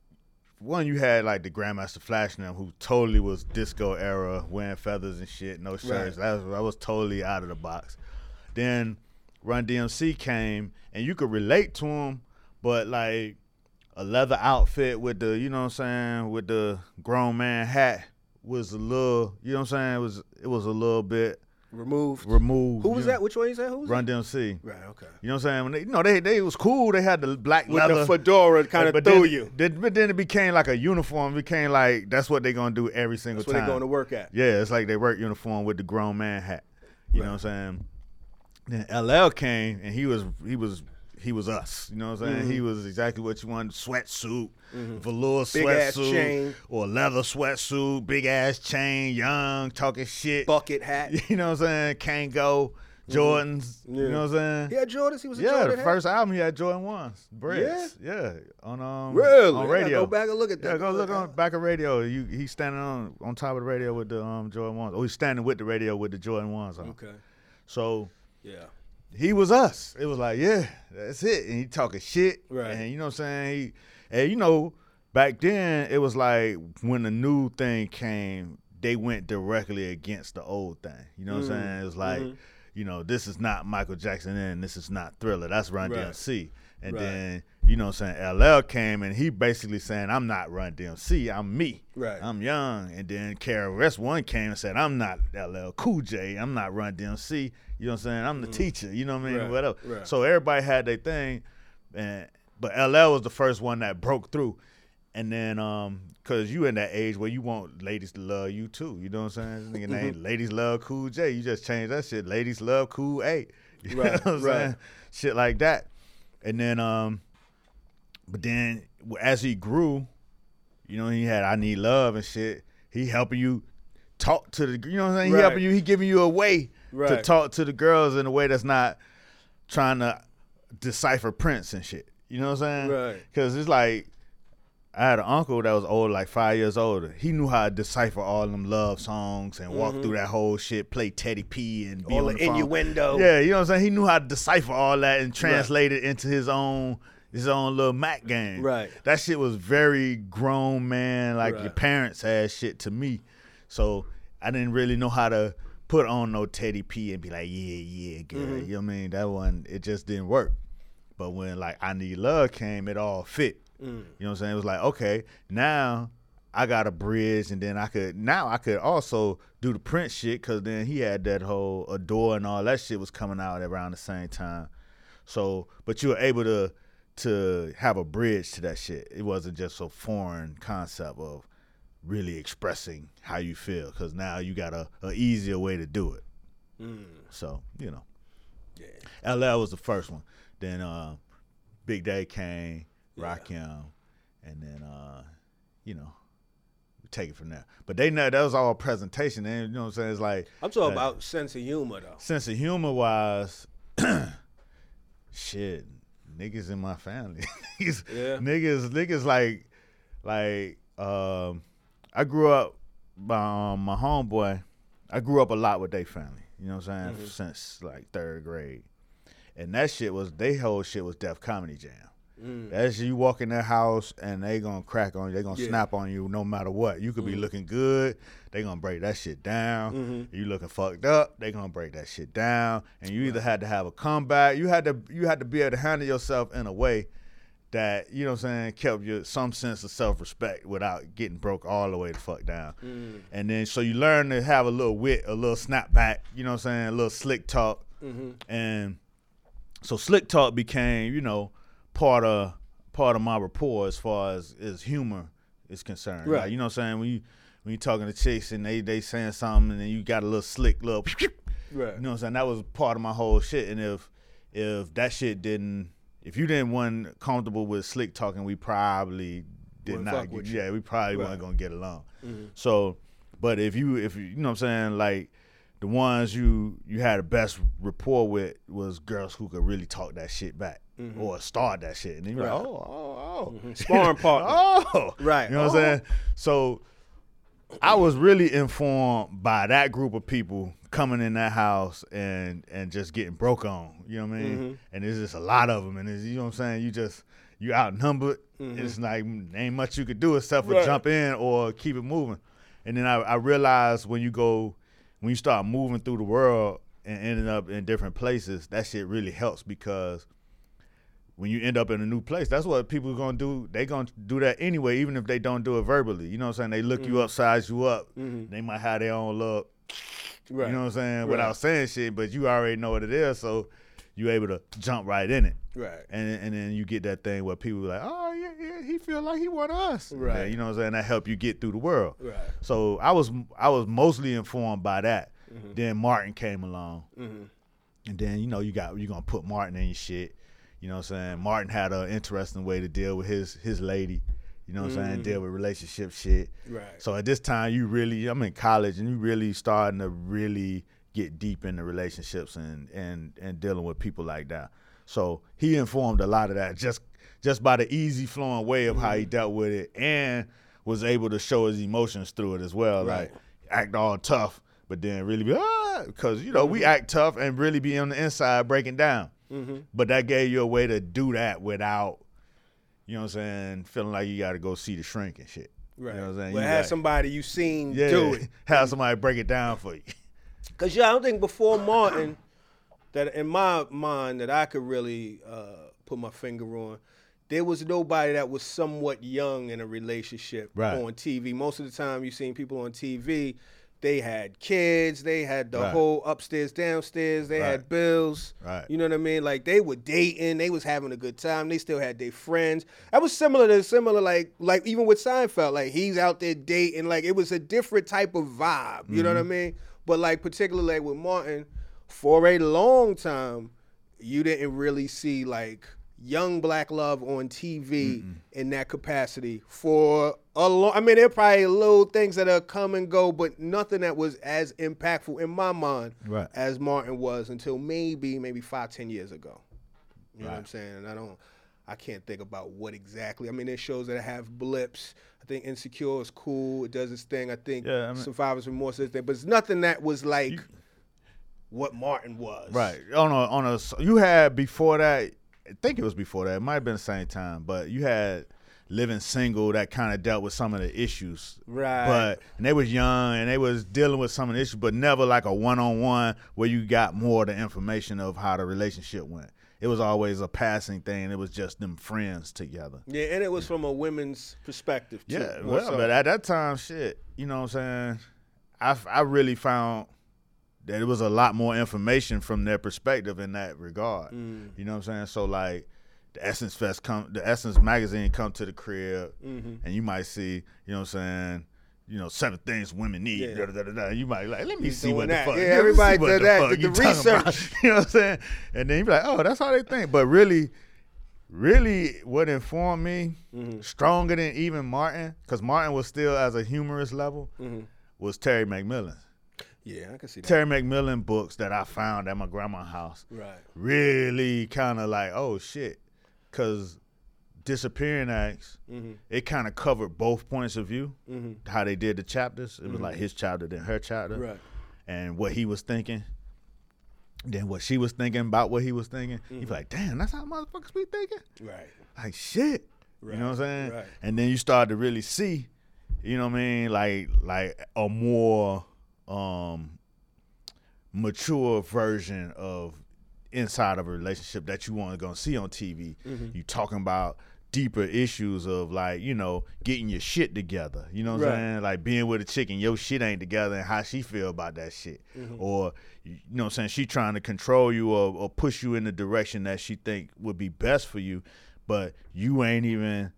One, you had like the Grandmaster Flash and them, who totally was disco era, wearing feathers and shit, no shirts. Right. That was, that was totally out of the box. Then Run D M C came, and you could relate to him, but like a leather outfit with the, you know what I'm saying, with the grown man hat was a little, you know what I'm saying, it was it was a little bit removed. Removed. Who was that? Know? Which one you said? Who was Run that? D M C. Right. Okay. You know what I'm saying? When they, you know, they they was cool. They had the black with leather the fedora kind of threw then, you. Then, but then it became like a uniform. It became like that's what they're gonna do every single that's time. That's what they're going to work at. Yeah, it's like they work uniform with the grown man hat. You right. know what I'm saying? Then L L came and he was he was he was us. You know what I'm saying? Mm-hmm. He was exactly what you wanted: sweatsuit, mm-hmm. velour sweatsuit, or leather sweatsuit, big ass chain, young, talking shit, bucket hat. You know what I'm saying? Kango. Jordans, mm-hmm. yeah. You know what I'm saying? He had Jordans. He was a yeah. Jordan The hat? first album he had Jordan ones, Breds. Yeah, yeah. On um, really? on radio. Go back and look at that. Yeah, go look on back of radio. You he's standing on on top of the radio with the um Jordan ones. Oh, he's standing with the radio with the Jordan ones on. Okay. So yeah, he was us. It was like yeah, that's it. And he talking shit. Right. And you know what I'm saying? He, and you know, back then it was like when the new thing came, they went directly against the old thing. You know what mm-hmm. I'm saying? It was like. Mm-hmm. You know, this is not Michael Jackson and this is not Thriller. That's Run right. D M C. And right. then, you know what I'm saying, L L came and he basically saying, I'm not Run D M C, I'm me. Right. I'm young. And then K R S One came and said, I'm not L L Cool J, I'm not Run D M C. You know what I'm saying? I'm the mm. teacher. You know what I mean? Right. Whatever. Right. So everybody had their thing. And but L L was the first one that broke through. And then, um, cause you in that age where you want ladies to love you too. You know what I'm saying? This nigga name Ladies Love Cool J. You just change that shit. Ladies Love Cool A. You right, know what I'm right. saying? Shit like that. And then, um, but then as he grew, you know, he had I Need Love and shit. He helping you talk to the, you know what I'm saying? He right. helping you. He giving you a way right. to talk to the girls in a way that's not trying to decipher Prince and shit. You know what I'm saying? Right. Because it's like. I had an uncle that was old, like five years older. He knew how to decipher all them love songs and mm-hmm. walk through that whole shit, play Teddy P and be all on the the phone. innuendo. Yeah, you know what I'm saying? He knew how to decipher all that and translate right. it into his own his own little Mac game. Right. That shit was very grown man, like right. your parents had shit to me. So I didn't really know how to put on no Teddy P and be like, yeah, yeah, girl. Mm-hmm. You know what I mean? That one, it just didn't work. But when like I Need Love came, it all fit. Mm. You know what I'm saying? It was like, okay, now I got a bridge, and then I could now I could also do the Prince shit because then he had that whole Adore and all that shit was coming out around the same time. So, but you were able to to have a bridge to that shit. It wasn't just a foreign concept of really expressing how you feel because now you got a, a easier way to do it. Mm. So, you know, yeah. L L was the first one. Then uh, Big Daddy Kane. Rakim, yeah. and then uh, you know, we take it from there. But they know that was all presentation. And you know what I'm saying? It's like I'm talking uh, about sense of humor though. Sense of humor wise, shit, niggas in my family. niggas, yeah. niggas, niggas like, like um, I grew up by um, my homeboy. I grew up a lot with their family. You know what I'm saying? Mm-hmm. Since like third grade, and that shit was they whole shit was Def Comedy Jam. Mm. As you walk in their house and they gonna crack on you, they gonna yeah. snap on you no matter what. You could mm. be looking good, they gonna break that shit down. Mm-hmm. You looking fucked up, they gonna break that shit down. And you either had to have a comeback, you had to you had to be able to handle yourself in a way that, you know what I'm saying, kept you some sense of self-respect without getting broke all the way the fuck down. Mm. And then so you learn to have a little wit, a little snapback, you know what I'm saying, a little slick talk. Mm-hmm. And so slick talk became, you know, part of part of my rapport as far as, as humor is concerned. Right. Like, you know what I'm saying? When you when you talking to chicks and they they saying something and then you got a little slick little right. You know what I'm saying? That was part of my whole shit. And if if that shit didn't if you didn't want comfortable with slick talking, we probably did Wouldn't not fuck get, with yeah, you. we probably Right. weren't gonna get along. Mm-hmm. So but if you if you you know what I'm saying, like the ones you you had the best rapport with was girls who could really talk that shit back. Mm-hmm. Or start that shit. And then you're right. like, oh, oh, oh. Mm-hmm. Sparring partner. oh. Right. You know what oh. I'm saying? So I was really informed by that group of people coming in that house and and just getting broke on. You know what I mean? Mm-hmm. And there's just a lot of them. And it's, you know what I'm saying? You just, you outnumbered. Mm-hmm. It's like, ain't much you could do except for right. jump in or keep it moving. And then I, I realized when you go, when you start moving through the world and ending up in different places, that shit really helps because when you end up in a new place, that's what people are going to do. They going to do that anyway, even if they don't do it verbally. You know what I'm saying? They look mm-hmm. you up, size you up. Mm-hmm. They might have their own look. Right. You know what I'm saying? Right. Without saying shit, but you already know what it is, so you able to jump right in it. Right. And and then you get that thing where people are like, oh, yeah, yeah, he feel like he one of us. Right. And, you know what I'm saying? That help you get through the world. Right. So I was I was mostly informed by that. Mm-hmm. Then Martin came along. Mm-hmm. And then, you know, you got, you're going to put Martin in your shit. You know what I'm saying? Martin had an interesting way to deal with his his lady. You know what mm-hmm. I'm saying? Deal with relationship shit. Right. So at this time, you really, I'm in college, and you really starting to really get deep into relationships and and and dealing with people like that. So he informed a lot of that just just by the easy flowing way of mm-hmm. how he dealt with it, and was able to show his emotions through it as well. Right. Like act all tough, but then really be ah, because you know mm-hmm. we act tough and really be on the inside breaking down. Mm-hmm. But that gave you a way to do that without, you know what I'm saying, feeling like you got to go see the shrink and shit. Right. You know what I'm saying? Well, you have got, somebody you seen yeah, do it. Have somebody break it down for you. Because, yeah, I don't think before Martin, that in my mind, that I could really uh, put my finger on, there was nobody that was somewhat young in a relationship right. on T V. Most of the time you seen people on T V, they had kids, they had the right. whole upstairs, downstairs, they right. had bills. Right. You know what I mean? Like they were dating, they was having a good time, they still had their friends. That was similar to similar like like even with Seinfeld, like he's out there dating, like it was a different type of vibe. You mm-hmm. know what I mean? But like particularly like with Martin, for a long time, you didn't really see like young black love on T V Mm-mm. in that capacity for a long. I mean, there are probably little things that are come and go, but nothing that was as impactful in my mind right. as Martin was until maybe maybe five, ten years ago. You right. know what I'm saying? And I don't, I can't think about what exactly. I mean, there's shows that have blips. I think Insecure is cool. It does its thing. I think yeah, I mean, Survivor's Remorse is its thing, but it's nothing that was like you, what Martin was. Right. On a on a you had before that. I think it was before that. It might have been the same time, but you had Living Single that kind of dealt with some of the issues. Right. But and they was young and they was dealing with some of the issues, but never like a one-on-one where you got more of the information of how the relationship went. It was always a passing thing. It was just them friends together. Yeah, and it was from a women's perspective, too. Yeah, well, so. But at that time, shit, you know what I'm saying? I, I really found that it was a lot more information from their perspective in that regard. Mm. You know what I'm saying? So like the Essence Fest come, the Essence magazine come to the crib, mm-hmm. and you might see, you know what I'm saying, you know, seven things women need. Yeah. Da, da, da, da. You might like, let me He's see what that. the fuck. Yeah, everybody did that. Did the research. You know what I'm saying? And then you be like, oh, that's how they think. But really, really, what informed me mm-hmm. stronger than even Martin, because Martin was still as a humorous level, mm-hmm. was Terry McMillan. Yeah, I can see that. Terry McMillan books that I found at my grandma's house. Right. Really kind of like, oh, shit. Because Disappearing Acts, mm-hmm. it kind of covered both points of view, mm-hmm. how they did the chapters. It was mm-hmm. like his chapter, then her chapter. Right. And what he was thinking, then what she was thinking about what he was thinking. Mm-hmm. You'd be like, damn, that's how motherfuckers be thinking? Right. Like, shit. Right. You know what I'm saying? Right. And then you start to really see, you know what I mean, like like a more um, mature version of inside of a relationship that you want to go see on T V. Mm-hmm. You talking about deeper issues of like, you know, getting your shit together. You know what right. I'm saying? Like being with a chick and your shit ain't together and how she feel about that shit. Mm-hmm. Or, you know what I'm saying, she trying to control you or, or push you in the direction that she think would be best for you, but you ain't even,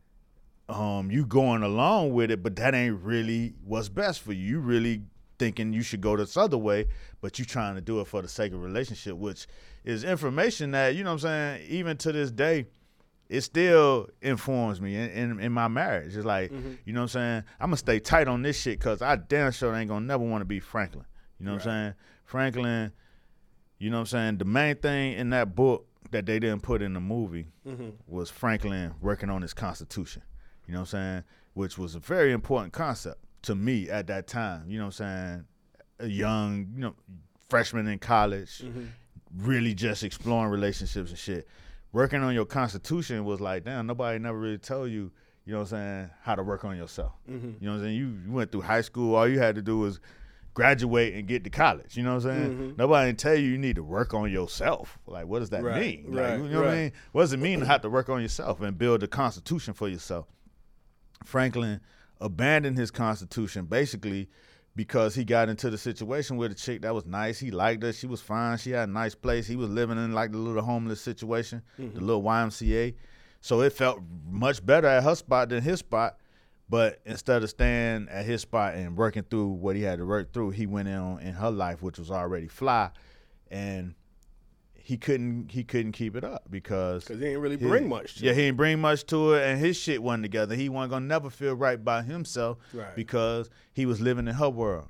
um, you going along with it, but that ain't really what's best for you. You really thinking you should go this other way, but you trying to do it for the sake of relationship, which is information that, you know what I'm saying, even to this day, it still informs me in, in, in my marriage. It's like, mm-hmm. you know what I'm saying, I'm going to stay tight on this shit because I damn sure ain't going to never want to be Franklin. You know right. what I'm saying? Franklin, you know what I'm saying, the main thing in that book that they didn't put in the movie mm-hmm. was Franklin working on his Constitution. You know what I'm saying? Which was a very important concept to me at that time. You know what I'm saying? A young, you know, freshman in college, mm-hmm. really just exploring relationships and shit. Working on your Constitution was like, damn, nobody never really told you, you know what I'm saying, how to work on yourself. Mm-hmm. You know what I'm saying? You, you went through high school, all you had to do was graduate and get to college. You know what I'm saying? Mm-hmm. Nobody didn't tell you you need to work on yourself. Like, what does that right, mean? Right, like, you know right. what I mean? What does it mean to have to work on yourself and build a Constitution for yourself? Franklin abandoned his Constitution basically because he got into the situation with a chick that was nice. He liked her. She was fine. She had a nice place. He was living in like the little homeless situation, mm-hmm. the little Y M C A. So it felt much better at her spot than his spot. But instead of staying at his spot and working through what he had to work through, he went in on in her life, which was already fly. And he couldn't he couldn't keep it up because because he didn't really bring much to yeah it. he didn't bring much to it, and his shit wasn't together. He wasn't gonna never feel right by himself right. because he was living in her world,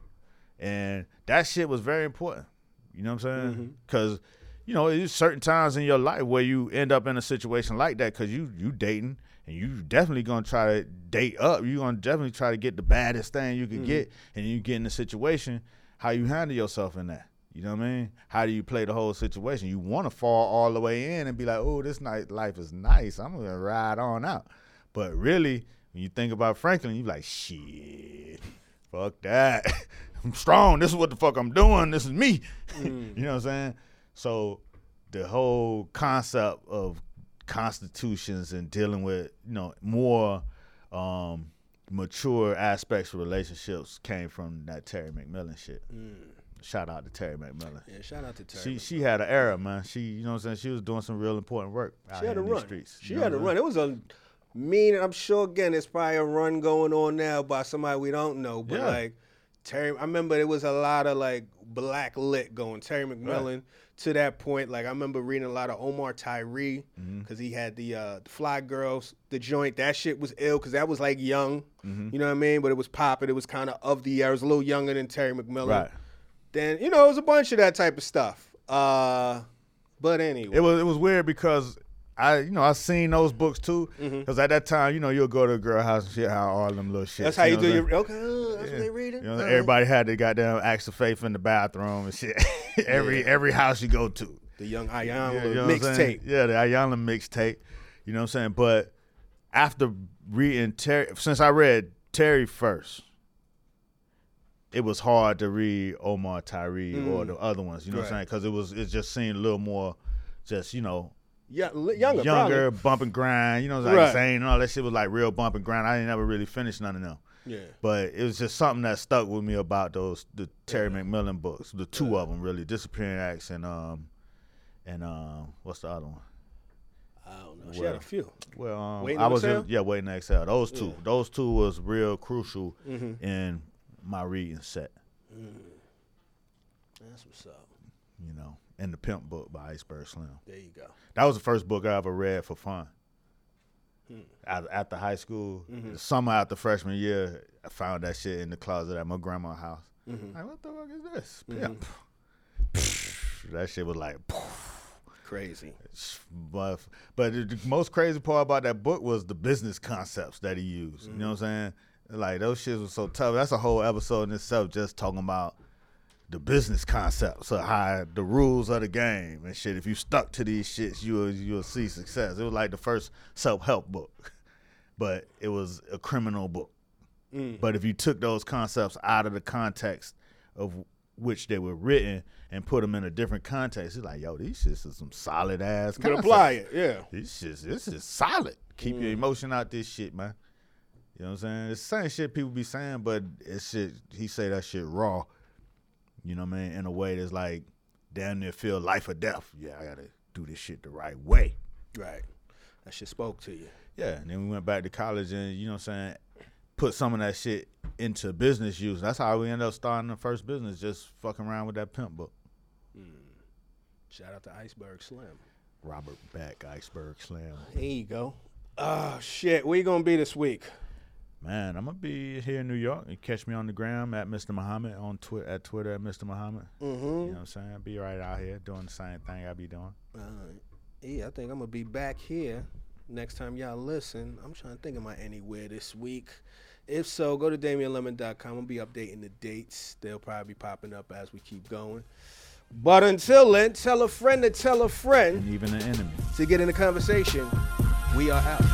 and that shit was very important. You know what I'm saying? Because mm-hmm. you know, there's certain times in your life where you end up in a situation like that because you you dating and you definitely gonna try to date up. You gonna definitely try to get the baddest thing you can mm-hmm. get, and you get in a situation. How you handle yourself in that? You know what I mean? How do you play the whole situation? You want to fall all the way in and be like, oh, this night life is nice. I'm going to ride on out. But really, when you think about Franklin, you like, shit, fuck that. I'm strong. This is what the fuck I'm doing. This is me. Mm. You know what I'm saying? So the whole concept of constitutions and dealing with, you know, more um, mature aspects of relationships came from that Terry McMillan shit. Mm. Shout out to Terry McMillan. Yeah, shout out to Terry. She McMillan. she had an era, man. She, you know what I'm saying? She was doing some real important work out she had here a in run. these streets. She had a run. It was a mean, I'm sure, again, there's probably a run going on now by somebody we don't know. But, yeah. like, Terry, I remember there was a lot of, like, black lit going. Terry McMillan, right. to that point, like, I remember reading a lot of Omar Tyree because mm-hmm. he had the, uh, the Fly Girls, the joint. That shit was ill because that was, like, young. Mm-hmm. You know what I mean? But it was popping. It was kind of of the year. It was a little younger than Terry McMillan. Right. Then, you know, it was a bunch of that type of stuff. Uh, but anyway. It was it was weird because I, you know, I seen those books too. Because mm-hmm. at that time, you know, you'll go to a girl house and shit, how all them little shit. That's how you, you know do your, okay, uh, that's yeah. what they reading? You know, uh-huh. everybody had the goddamn Acts of Faith in the bathroom and shit. every yeah. every house you go to. The Young Iyanla yeah, you know mixtape. Yeah, the Iyanla mixtape. You know what I'm saying? But after reading Terry, since I read Terry first, it was hard to read Omar Tyree mm. or the other ones, you know right. what I'm saying? Because it was it just seemed a little more just, you know, yeah, younger, younger probably. bump and grind. You know, like right. saying and all that shit was like real bump and grind. I didn't ever really finish none of them. Yeah. But it was just something that stuck with me about those the Terry yeah. McMillan books, the two yeah. of them really, Disappearing Acts and um and um what's the other one? I don't know. Well, she had a few. Well, um, Waiting I to was Exhale? in, yeah, Waiting to Exhale. Those two, yeah. those two was real crucial mm-hmm. in my reading set. Mm. That's what's up. You know, and the Pimp book by Iceberg Slim. There you go. That was the first book I ever read for fun. Hmm. After high school, mm-hmm. the summer after freshman year, I found that shit in the closet at my grandma's house. Mm-hmm. Like, what the fuck is this? Mm-hmm. Pimp. That shit was like crazy. But but the most crazy part about that book was the business concepts that he used. Mm-hmm. You know what I'm saying? Like, those shits was so tough. That's a whole episode in itself just talking about the business concepts of how the rules of the game and shit. If you stuck to these shits, you'll you'll see success. It was like the first self-help book, but it was a criminal book. Mm. But if you took those concepts out of the context of which they were written and put them in a different context, it's like, yo, these shits are some solid ass concepts. You can apply it, yeah. These shits, this is solid. Keep mm. your emotion out this shit, man. You know what I'm saying? It's the same shit people be saying, but it's shit, he say that shit raw. You know what I mean? In a way that's like, damn near feel life or death. Yeah, I gotta do this shit the right way. Right. That shit spoke to you. Yeah, and then we went back to college and, you know what I'm saying, put some of that shit into business use. That's how we ended up starting the first business, just fucking around with that pimp book. Mm. Shout out to Iceberg Slim. Robert Beck, Iceberg Slim. There you go. Oh, shit. Where you going to be this week? Man, I'm going to be here in New York. You catch me on the gram at Mister Muhammad, on twi- at Twitter at Mister Muhammad. Mm-hmm. You know what I'm saying? Be right out here doing the same thing I be doing. Uh, yeah, I think I'm going to be back here next time y'all listen. I'm trying to think of my anywhere this week. If so, go to Damian Lemon dot com. I'll be updating the dates. They'll probably be popping up as we keep going. But until then, tell a friend to tell a friend. And even an enemy. To get in the conversation, we are out.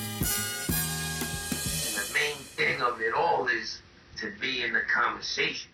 And the main thing of it all is to be in the conversation.